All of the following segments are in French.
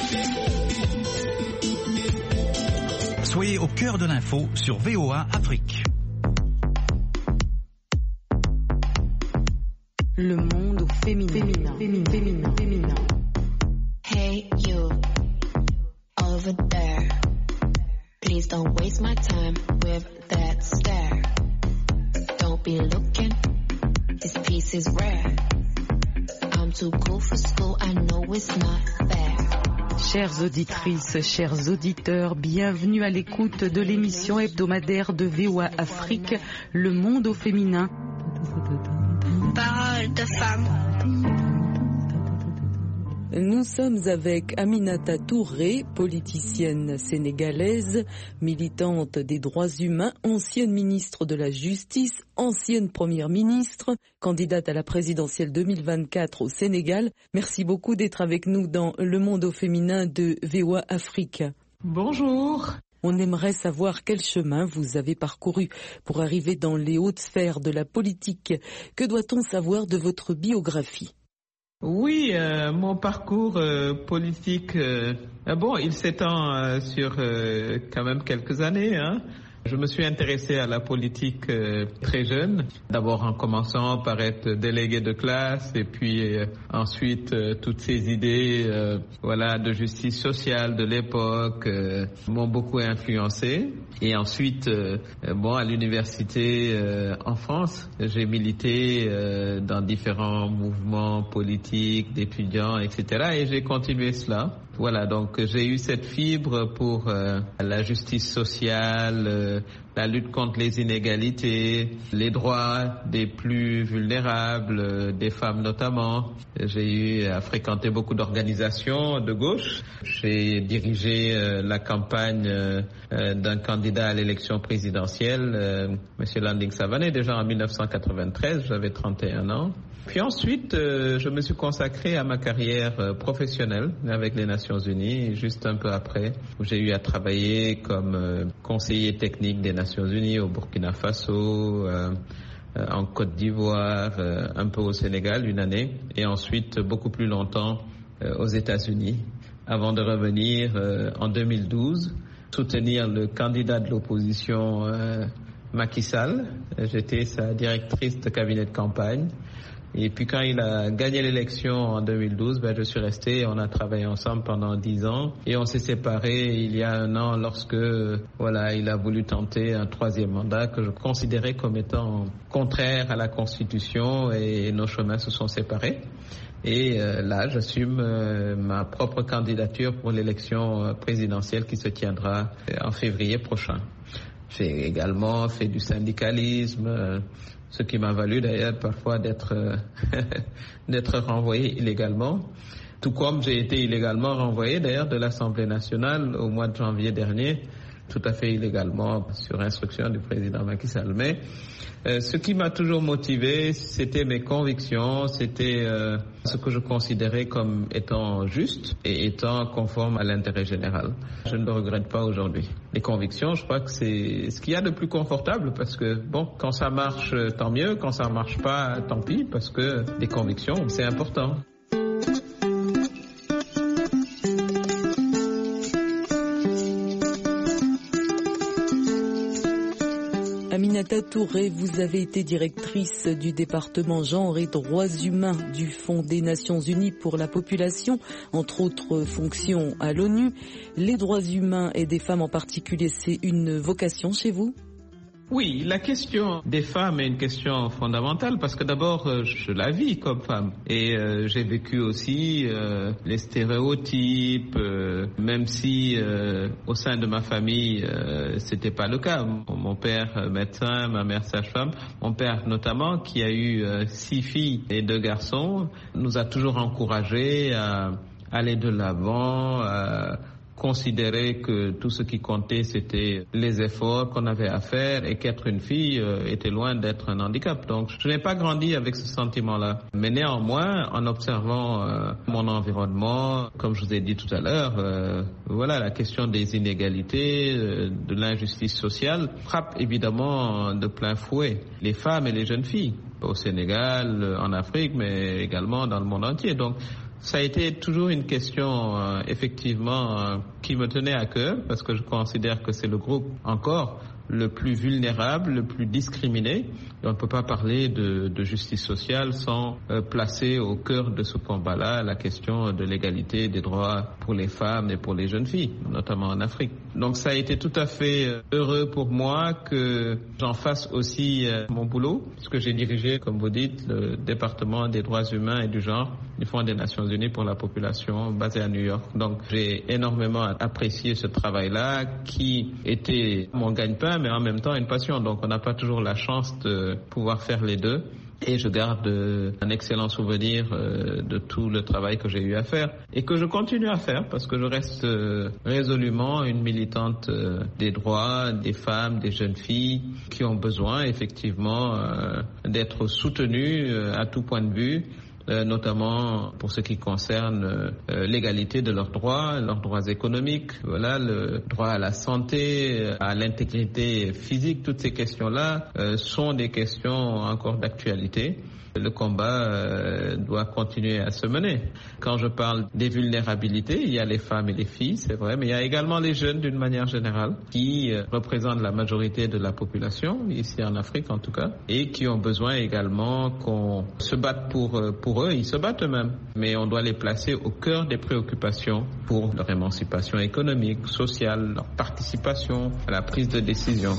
Soyez au cœur de l'info sur VOA Afrique. Le monde au féminin. Hey you, over there. Please don't waste my time with that stare. Don't be looking, this piece is rare. I'm too cool for school, I know it's not fair. Chères auditrices, chers auditeurs, bienvenue à l'écoute de l'émission hebdomadaire de VOA Afrique, Le monde au féminin. Parole de femme. Nous sommes avec Aminata Touré, politicienne sénégalaise, militante des droits humains, ancienne ministre de la Justice, ancienne première ministre, candidate à la présidentielle 2024 au Sénégal. Merci beaucoup d'être avec nous dans Le monde au féminin de VOA Afrique. Bonjour. On aimerait savoir quel chemin vous avez parcouru pour arriver dans les hautes sphères de la politique. Que doit-on savoir de votre biographie ? Oui, mon parcours politique, il s'étend sur quand même quelques années. Je me suis intéressé à la politique très jeune, d'abord en commençant par être délégué de classe et puis ensuite toutes ces idées de justice sociale de l'époque m'ont beaucoup influencé. Et ensuite, à l'université en France, j'ai milité dans différents mouvements politiques, d'étudiants, etc. Et j'ai continué cela. Voilà, donc j'ai eu cette fibre pour la justice sociale, la lutte contre les inégalités, les droits des plus vulnérables, des femmes notamment. J'ai eu à fréquenter beaucoup d'organisations de gauche. J'ai dirigé la campagne d'un candidat à l'élection présidentielle, M. Landing Savané, déjà en 1993, j'avais 31 ans. Puis ensuite, je me suis consacré à ma carrière professionnelle avec les Nations Unies, juste un peu après, où j'ai eu à travailler comme conseiller technique des Nations Unies au Burkina Faso, en Côte d'Ivoire, un peu au Sénégal, une année, et ensuite beaucoup plus longtemps aux États-Unis, avant de revenir en 2012, soutenir le candidat de l'opposition Macky Sall. J'étais sa directrice de cabinet de campagne. Et puis quand il a gagné l'élection en 2012, je suis resté, on a travaillé ensemble pendant 10 ans et on s'est séparés il y a un an lorsque il a voulu tenter un troisième mandat que je considérais comme étant contraire à la Constitution et nos chemins se sont séparés. Et là, j'assume ma propre candidature pour l'élection présidentielle qui se tiendra en février prochain. J'ai également fait du syndicalisme, ce qui m'a valu d'ailleurs parfois d'être renvoyé illégalement. Tout comme j'ai été illégalement renvoyé d'ailleurs de l'Assemblée nationale au mois de janvier dernier, tout à fait illégalement sur instruction du président Macky Sall. Mais ce qui m'a toujours motivé, c'était mes convictions, c'était ce que je considérais comme étant juste et étant conforme à l'intérêt général. Je ne le regrette pas aujourd'hui. Les convictions, je crois que c'est ce qu'il y a de plus confortable parce que, quand ça marche, tant mieux. Quand ça marche pas, tant pis, parce que les convictions, c'est important. Aminata Touré, vous avez été directrice du département genre et droits humains du Fonds des Nations Unies pour la population, entre autres fonctions à l'ONU. Les droits humains et des femmes en particulier, c'est une vocation chez vous ? Oui, la question des femmes est une question fondamentale parce que d'abord, je la vis comme femme et j'ai vécu aussi les stéréotypes, même si au sein de ma famille, c'était pas le cas. Mon père médecin, ma mère sage-femme, mon père notamment, qui a eu 6 filles et 2 garçons, nous a toujours encouragés à aller de l'avant, à considérer que tout ce qui comptait, c'était les efforts qu'on avait à faire et qu'être une fille était loin d'être un handicap. Donc, je n'ai pas grandi avec ce sentiment-là. Mais néanmoins, en observant mon environnement, comme je vous ai dit tout à l'heure, la question des inégalités, de l'injustice sociale frappe évidemment de plein fouet les femmes et les jeunes filles au Sénégal, en Afrique, mais également dans le monde entier. Donc, Ça a été toujours une question, effectivement, qui me tenait à cœur, parce que je considère que c'est le groupe encore le plus vulnérable, le plus discriminé. Et on ne peut pas parler de justice sociale sans placer au cœur de ce combat-là la question de l'égalité des droits pour les femmes et pour les jeunes filles, notamment en Afrique. Donc ça a été tout à fait heureux pour moi que j'en fasse aussi mon boulot, puisque j'ai dirigé, comme vous dites, le département des droits humains et du genre du Fonds des Nations Unies pour la population basé à New York. Donc j'ai énormément apprécié ce travail-là qui était mon gagne-pain, mais en même temps une passion. Donc on n'a pas toujours la chance de pouvoir faire les deux. Et je garde un excellent souvenir de tout le travail que j'ai eu à faire et que je continue à faire parce que je reste résolument une militante des droits des femmes, des jeunes filles qui ont besoin effectivement d'être soutenues à tout point de vue. Notamment pour ce qui concerne l'égalité de leurs droits économiques, voilà, le droit à la santé, à l'intégrité physique, toutes ces questions-là sont des questions encore d'actualité. Le combat doit continuer à se mener. Quand je parle des vulnérabilités, il y a les femmes et les filles, c'est vrai, mais il y a également les jeunes d'une manière générale qui représentent la majorité de la population, ici en Afrique en tout cas, et qui ont besoin également qu'on se batte pour eux. Ils se battent eux-mêmes, mais on doit les placer au cœur des préoccupations pour leur émancipation économique, sociale, leur participation à la prise de décision.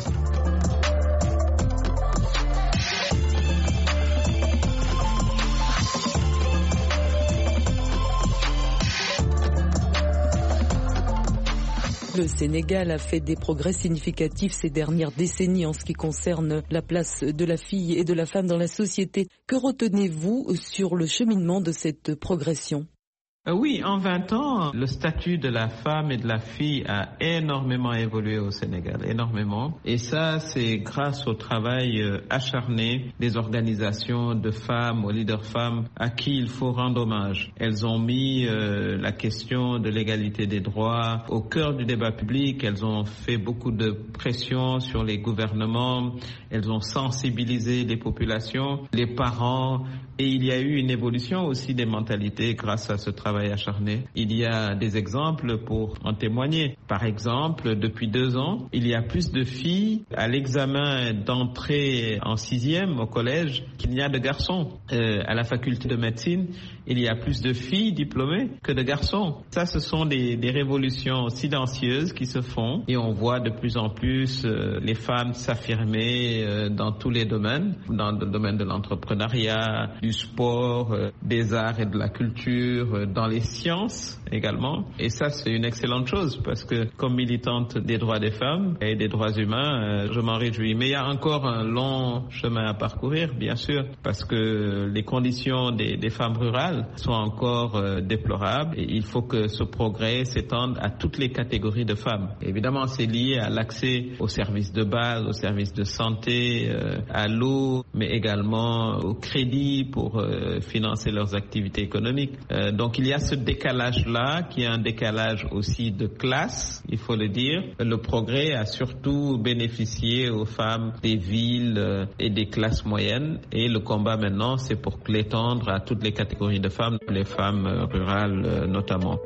Le Sénégal a fait des progrès significatifs ces dernières décennies en ce qui concerne la place de la fille et de la femme dans la société. Que retenez-vous sur le cheminement de cette progression ? Oui, en 20 ans, le statut de la femme et de la fille a énormément évolué au Sénégal, énormément. Et ça, c'est grâce au travail acharné des organisations de femmes, aux leaders femmes, à qui il faut rendre hommage. Elles ont mis la question de l'égalité des droits au cœur du débat public. Elles ont fait beaucoup de pression sur les gouvernements. Elles ont sensibilisé les populations, les parents. Et il y a eu une évolution aussi des mentalités grâce à ce travail acharné. Il y a des exemples pour en témoigner. Par exemple, depuis 2 ans, il y a plus de filles à l'examen d'entrée en 6e au collège qu'il n'y a de garçons. À la faculté de médecine, il y a plus de filles diplômées que de garçons. Ça, ce sont des révolutions silencieuses qui se font et on voit de plus en plus les femmes s'affirmer dans tous les domaines, dans le domaine de l'entrepreneuriat, du sport, des arts et de la culture, dans les sciences également. Et ça, c'est une excellente chose parce que comme militante des droits des femmes et des droits humains, je m'en réjouis. Mais il y a encore un long chemin à parcourir, bien sûr, parce que les conditions des femmes rurales sont encore déplorables et il faut que ce progrès s'étende à toutes les catégories de femmes. Évidemment, c'est lié à l'accès aux services de base, aux services de santé, à l'eau, mais également au crédit pour financer leurs activités économiques. Donc il y a ce décalage-là qui est un décalage aussi de classe, il faut le dire. Le progrès a surtout bénéficié aux femmes des villes et des classes moyennes et le combat maintenant c'est pour l'étendre à toutes les catégories de femmes, les femmes rurales notamment.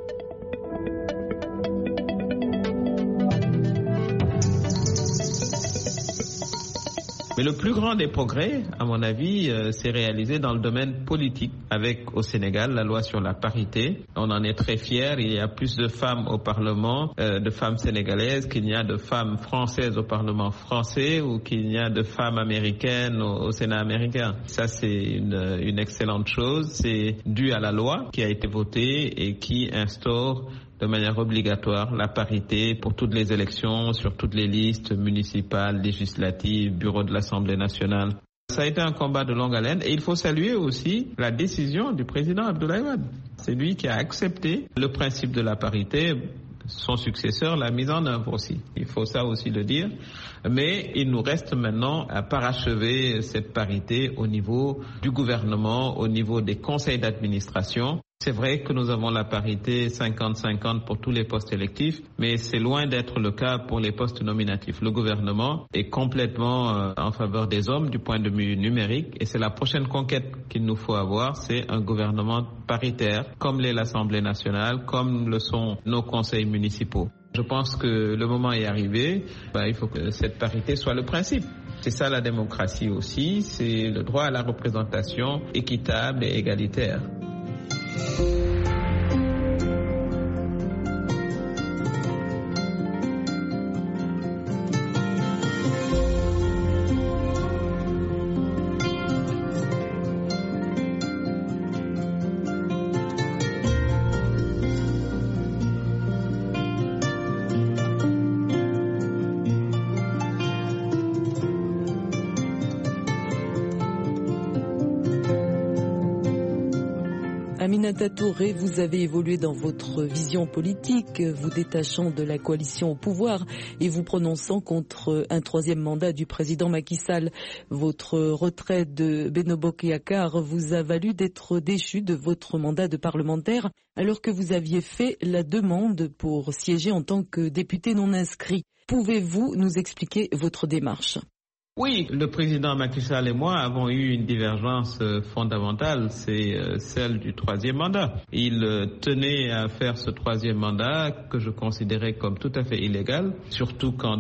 Mais le plus grand des progrès, à mon avis, s'est réalisé dans le domaine politique avec au Sénégal la loi sur la parité. On en est très fiers. Il y a plus de femmes au Parlement, de femmes sénégalaises qu'il n'y a de femmes françaises au Parlement français ou qu'il n'y a de femmes américaines au Sénat américain. Ça, c'est une excellente chose. C'est dû à la loi qui a été votée et qui instaure de manière obligatoire la parité pour toutes les élections, sur toutes les listes municipales, législatives, bureau de l'Assemblée nationale. Ça a été un combat de longue haleine et il faut saluer aussi la décision du président Abdoulaye Wade. C'est lui qui a accepté le principe de la parité. Son successeur l'a mise en œuvre aussi. Il faut ça aussi le dire. Mais il nous reste maintenant à parachever cette parité au niveau du gouvernement, au niveau des conseils d'administration. C'est vrai que nous avons la parité 50-50 pour tous les postes électifs, mais c'est loin d'être le cas pour les postes nominatifs. Le gouvernement est complètement en faveur des hommes du point de vue numérique et c'est la prochaine conquête qu'il nous faut avoir, c'est un gouvernement paritaire comme l'est l'Assemblée nationale, comme le sont nos conseils municipaux. Je pense que le moment est arrivé, il faut que cette parité soit le principe. C'est ça la démocratie aussi, c'est le droit à la représentation équitable et égalitaire. Aminata Touré, vous avez évolué dans votre vision politique, vous détachant de la coalition au pouvoir et vous prononçant contre un troisième mandat du président Macky Sall. Votre retrait de Benno Bokk Yakaar vous a valu d'être déchu de votre mandat de parlementaire alors que vous aviez fait la demande pour siéger en tant que député non inscrit. Pouvez-vous nous expliquer votre démarche ? Oui, le président Macky Sall et moi avons eu une divergence fondamentale, c'est celle du troisième mandat. Il tenait à faire ce troisième mandat que je considérais comme tout à fait illégal, surtout qu'en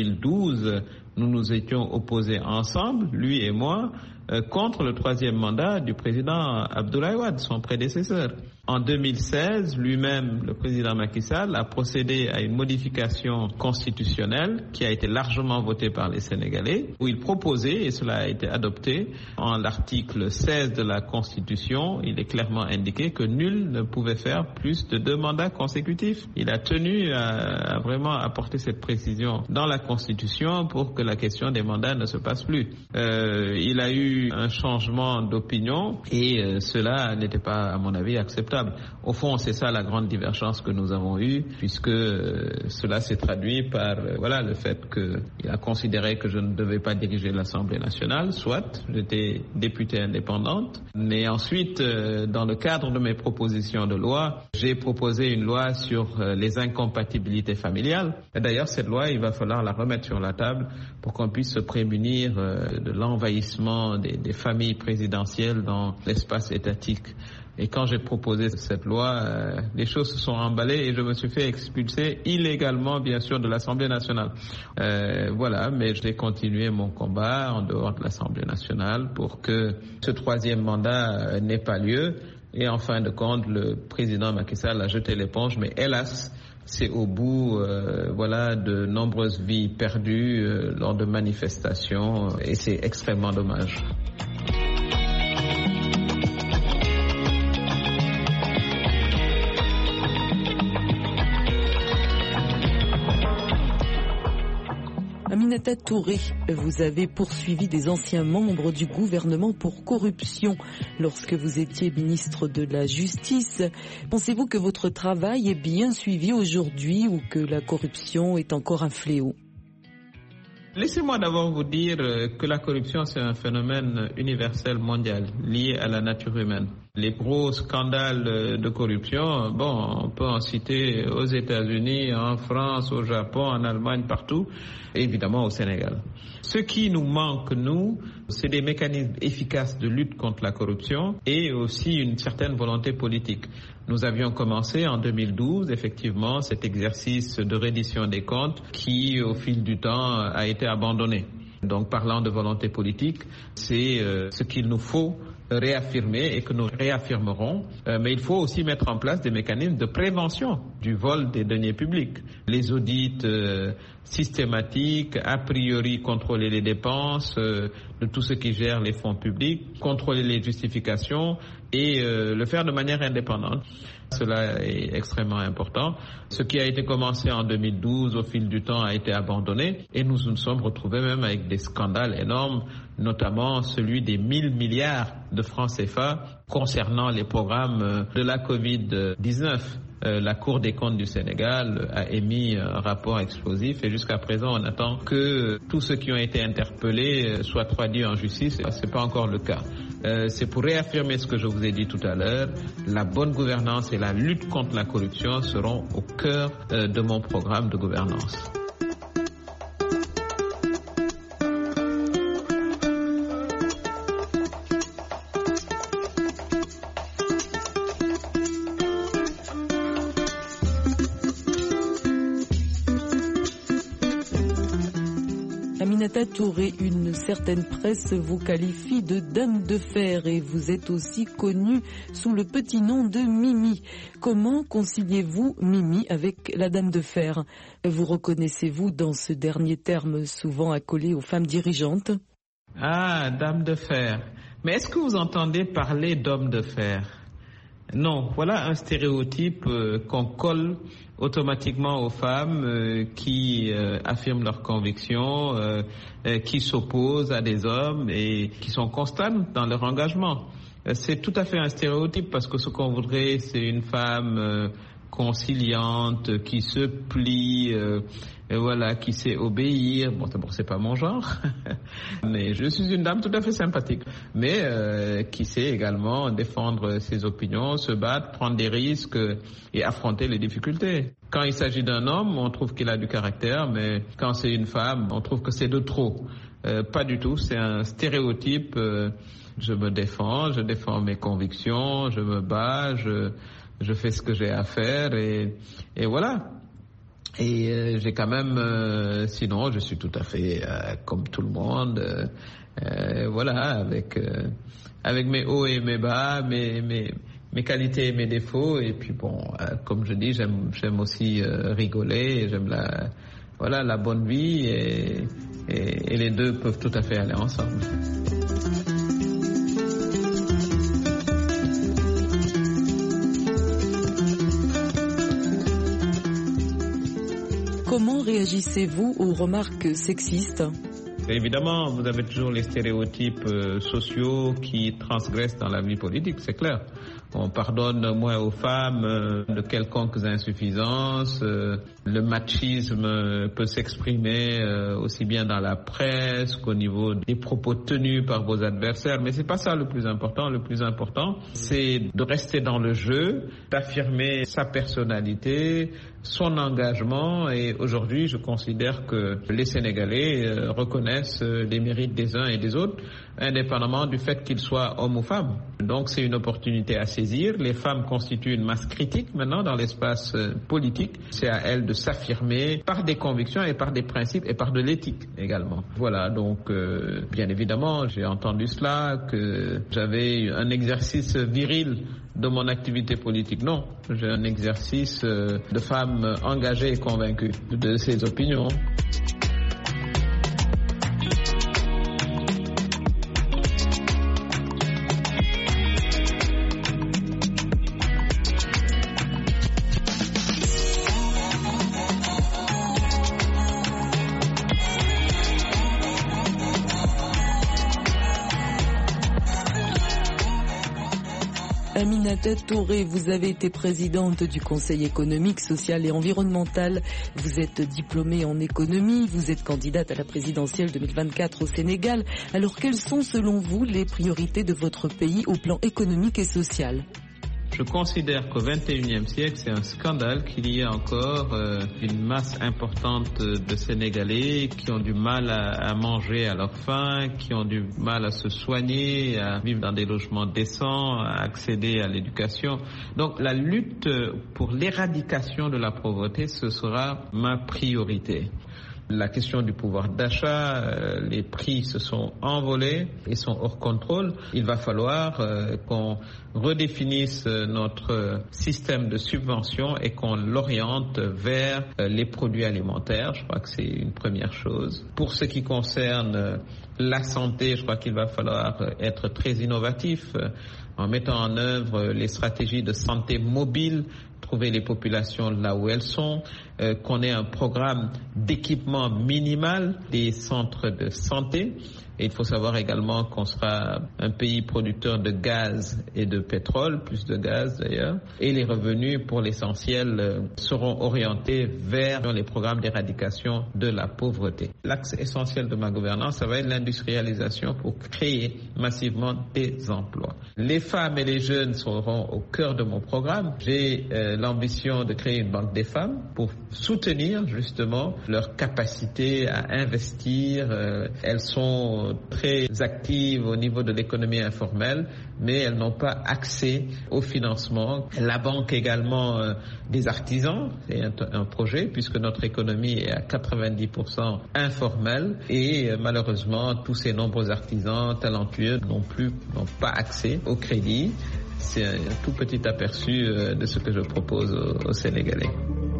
2012, nous nous étions opposés ensemble, lui et moi, contre le troisième mandat du président Abdoulaye Wade, son prédécesseur. En 2016, lui-même, le président Macky Sall, a procédé à une modification constitutionnelle qui a été largement votée par les Sénégalais, où il proposait, et cela a été adopté, en l'article 16 de la Constitution, il est clairement indiqué que nul ne pouvait faire plus de 2 mandats consécutifs. Il a tenu à vraiment apporter cette précision dans la Constitution pour que la question des mandats ne se passe plus. Il a eu un changement d'opinion et cela n'était pas, à mon avis, acceptable. Au fond, c'est ça la grande divergence que nous avons eue, puisque cela s'est traduit par le fait qu'il a considéré que je ne devais pas diriger l'Assemblée nationale, soit j'étais députée indépendante, mais ensuite, dans le cadre de mes propositions de loi, j'ai proposé une loi sur les incompatibilités familiales. Et d'ailleurs, cette loi, il va falloir la remettre sur la table pour qu'on puisse se prémunir de l'envahissement des familles présidentielles dans l'espace étatique. Et quand j'ai proposé cette loi, les choses se sont emballées et je me suis fait expulser illégalement, bien sûr, de l'Assemblée nationale. Mais j'ai continué mon combat en dehors de l'Assemblée nationale pour que ce troisième mandat n'ait pas lieu. Et en fin de compte, le président Macky Sall a jeté l'éponge, mais hélas, c'est au bout de nombreuses vies perdues lors de manifestations et c'est extrêmement dommage. Aminata Touré, vous avez poursuivi des anciens membres du gouvernement pour corruption lorsque vous étiez ministre de la Justice. Pensez-vous que votre travail est bien suivi aujourd'hui ou que la corruption est encore un fléau ? Laissez-moi d'abord vous dire que la corruption, c'est un phénomène universel mondial lié à la nature humaine. Les gros scandales de corruption, on peut en citer aux États-Unis, en France, au Japon, en Allemagne, partout, et évidemment au Sénégal. Ce qui nous manque, nous, c'est des mécanismes efficaces de lutte contre la corruption et aussi une certaine volonté politique. Nous avions commencé en 2012, effectivement, cet exercice de reddition des comptes qui, au fil du temps, a été abandonné. Donc, parlant de volonté politique, c'est ce qu'il nous faut réaffirmer et que nous réaffirmerons. Mais il faut aussi mettre en place des mécanismes de prévention du vol des deniers publics. Les audits systématiques, a priori contrôler les dépenses de tout ce qui gère les fonds publics, contrôler les justifications et le faire de manière indépendante. Cela est extrêmement important. Ce qui a été commencé en 2012, au fil du temps, a été abandonné et nous nous sommes retrouvés même avec des scandales énormes, notamment celui des 1000 milliards de francs CFA concernant les programmes de la Covid-19. La Cour des comptes du Sénégal a émis un rapport explosif et jusqu'à présent, on attend que tous ceux qui ont été interpellés soient traduits en justice. Ce n'est pas encore le cas. c'est pour réaffirmer ce que je vous ai dit tout à l'heure. La bonne gouvernance et la lutte contre la corruption seront au cœur de mon programme de gouvernance. Aminata Touré, une certaine presse vous qualifie de dame de fer et vous êtes aussi connue sous le petit nom de Mimi. Comment conciliez-vous Mimi avec la dame de fer? Vous reconnaissez-vous dans ce dernier terme souvent accolé aux femmes dirigeantes? Ah, dame de fer. Mais est-ce que vous entendez parler d'homme de fer? Non, voilà un stéréotype qu'on colle automatiquement aux femmes qui affirment leurs convictions, qui s'opposent à des hommes et qui sont constantes dans leur engagement. C'est tout à fait un stéréotype parce que ce qu'on voudrait, c'est une femme conciliante, qui se plie, voilà, qui sait obéir. Bon, d'abord, c'est pas mon genre, mais je suis une dame tout à fait sympathique, mais qui sait également défendre ses opinions, se battre, prendre des risques et affronter les difficultés. Quand il s'agit d'un homme, on trouve qu'il a du caractère, mais quand c'est une femme, on trouve que c'est de trop. Pas du tout, c'est un stéréotype. Je me défends, je défends mes convictions, je me bats, je fais ce que j'ai à faire et voilà. Et j'ai quand même, sinon je suis tout à fait comme tout le monde, voilà, avec mes hauts et mes bas, mes qualités et mes défauts. Et puis bon, comme je dis, j'aime aussi rigoler, et j'aime la bonne vie et les deux peuvent tout à fait aller ensemble. Comment réagissez-vous aux remarques sexistes? Évidemment, vous avez toujours les stéréotypes sociaux qui transgressent dans la vie politique, c'est clair. On pardonne moins aux femmes de quelconques insuffisances. Le machisme peut s'exprimer aussi bien dans la presse qu'au niveau des propos tenus par vos adversaires. Mais c'est pas ça le plus important. Le plus important, c'est de rester dans le jeu, d'affirmer sa personnalité, son engagement. Et aujourd'hui, je considère que les Sénégalais reconnaissent les mérites des uns et des autres, indépendamment du fait qu'ils soient hommes ou femmes. Donc c'est une opportunité à saisir. Les femmes constituent une masse critique maintenant dans l'espace politique. C'est à elles de s'affirmer par des convictions et par des principes et par de l'éthique également. Voilà, donc bien évidemment, j'ai entendu cela, que j'avais un exercice viril de mon activité politique. Non, j'ai un exercice de femme engagée et convaincue de ses opinions. Aminata Touré, vous avez été présidente du Conseil économique, social et environnemental. Vous êtes diplômée en économie. Vous êtes candidate à la présidentielle 2024 au Sénégal. Alors, quelles sont selon vous les priorités de votre pays au plan économique et social ? Je considère qu'au XXIe siècle, c'est un scandale qu'il y ait encore une masse importante de Sénégalais qui ont du mal à manger à leur faim, qui ont du mal à se soigner, à vivre dans des logements décents, à accéder à l'éducation. Donc la lutte pour l'éradication de la pauvreté, ce sera ma priorité. La question du pouvoir d'achat, les prix se sont envolés et sont hors contrôle. Il va falloir qu'on redéfinisse notre système de subvention et qu'on l'oriente vers les produits alimentaires. Je crois que c'est une première chose. Pour ce qui concerne la santé, je crois qu'il va falloir être très innovatif en mettant en œuvre les stratégies de santé mobile, trouver les populations là où elles sont, qu'on ait un programme d'équipement minimal des centres de santé, Et il faut savoir également qu'on sera un pays producteur de gaz et de pétrole, plus de gaz d'ailleurs. Et les revenus, pour l'essentiel, seront orientés vers les programmes d'éradication de la pauvreté. L'axe essentiel de ma gouvernance, ça va être l'industrialisation pour créer massivement des emplois. Les femmes et les jeunes seront au cœur de mon programme. J'ai l'ambition de créer une banque des femmes pour soutenir justement leur capacité à investir. Elles sont très actives au niveau de l'économie informelle, mais elles n'ont pas accès au financement. La banque également des artisans, c'est un projet puisque notre économie est à 90% informelle et malheureusement tous ces nombreux artisans talentueux n'ont pas accès au crédit. C'est un tout petit aperçu de ce que je propose aux Sénégalais.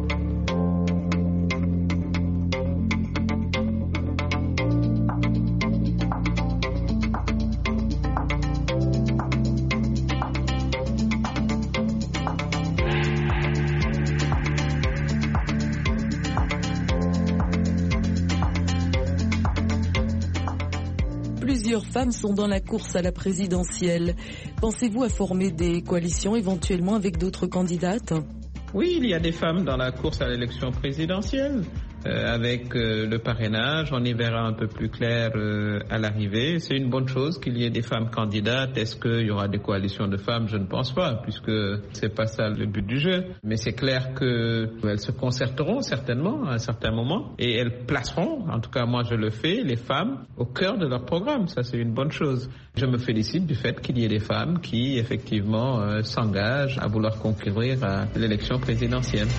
Plusieurs femmes sont dans la course à la présidentielle. Pensez-vous à former des coalitions éventuellement avec d'autres candidates ? Oui, il y a des femmes dans la course à l'élection présidentielle. Avec le parrainage, on y verra un peu plus clair à l'arrivée. C'est une bonne chose qu'il y ait des femmes candidates. Est-ce qu'il y aura des coalitions de femmes ? Je ne pense pas, puisque c'est pas ça le but du jeu. Mais c'est clair qu'elles se concerteront certainement à un certain moment et elles placeront, en tout cas moi je le fais, les femmes au cœur de leur programme. Ça c'est une bonne chose. Je me félicite du fait qu'il y ait des femmes qui effectivement s'engagent à vouloir concourir à l'élection présidentielle.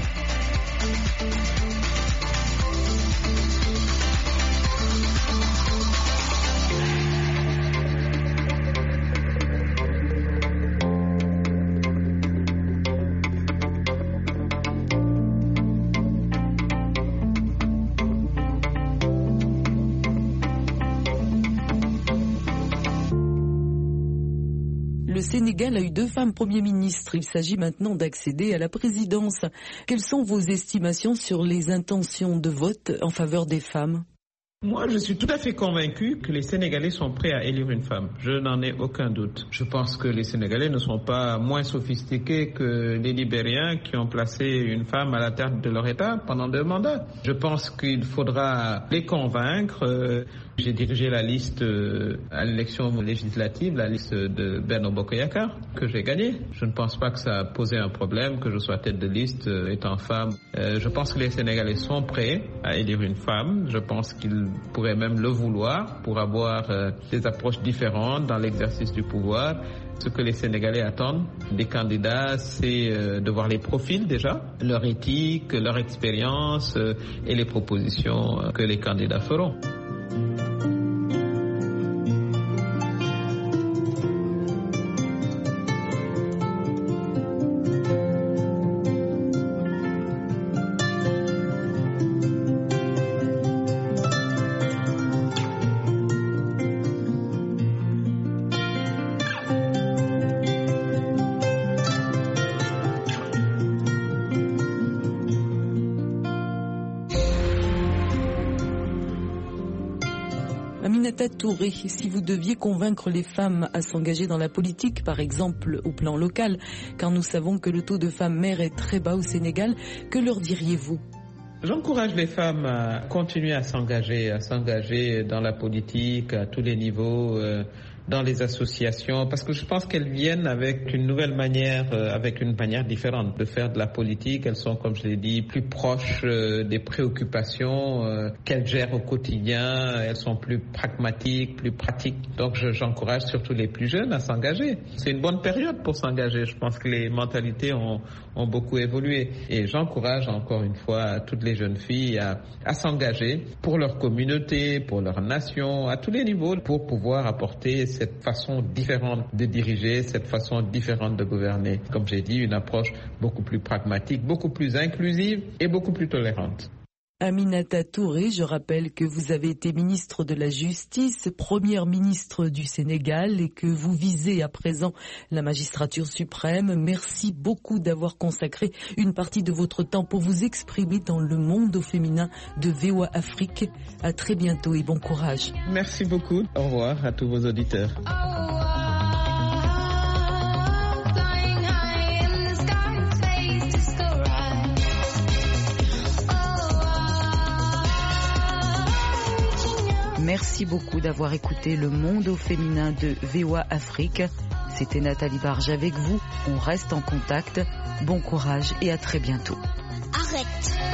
Le Sénégal a eu 2 femmes premiers ministres. Il s'agit maintenant d'accéder à la présidence. Quelles sont vos estimations sur les intentions de vote en faveur des femmes ? Moi, je suis tout à fait convaincu que les Sénégalais sont prêts à élire une femme. Je n'en ai aucun doute. Je pense que les Sénégalais ne sont pas moins sophistiqués que les Libériens qui ont placé une femme à la tête de leur État pendant 2 mandats. Je pense qu'il faudra les convaincre. J'ai dirigé la liste à l'élection législative, la liste de Benno Bokk Yakaar, que j'ai gagnée. Je ne pense pas que ça a posé un problème, que je sois tête de liste étant femme. Je pense que les Sénégalais sont prêts à élire une femme. Je pense qu'ils pourraient même le vouloir pour avoir des approches différentes dans l'exercice du pouvoir. Ce que les Sénégalais attendent des candidats, c'est de voir les profils déjà, leur éthique, leur expérience et les propositions que les candidats feront. Aminata Touré, si vous deviez convaincre les femmes à s'engager dans la politique, par exemple au plan local, car nous savons que le taux de femmes maires est très bas au Sénégal, que leur diriez-vous ? J'encourage les femmes à continuer à s'engager dans la politique à tous les niveaux, dans les associations, parce que je pense qu'elles viennent avec une nouvelle manière, avec une manière différente de faire de la politique. Elles sont, comme je l'ai dit, plus proches des préoccupations qu'elles gèrent au quotidien. Elles sont plus pragmatiques, plus pratiques. Donc j'encourage surtout les plus jeunes à s'engager. C'est une bonne période pour s'engager. Je pense que les mentalités ont beaucoup évolué. Et j'encourage encore une fois toutes les jeunes filles à s'engager pour leur communauté, pour leur nation, à tous les niveaux, pour pouvoir apporter cette façon différente de diriger, cette façon différente de gouverner. Comme j'ai dit, une approche beaucoup plus pragmatique, beaucoup plus inclusive et beaucoup plus tolérante. Aminata Touré, je rappelle que vous avez été ministre de la Justice, première ministre du Sénégal et que vous visez à présent la magistrature suprême. Merci beaucoup d'avoir consacré une partie de votre temps pour vous exprimer dans le monde au féminin de VOA Afrique. À très bientôt et bon courage. Merci beaucoup. Au revoir à tous vos auditeurs. Merci beaucoup d'avoir écouté Le Monde au féminin de VOA Afrique. C'était Nathalie Barge avec vous. On reste en contact. Bon courage et à très bientôt. Arrête.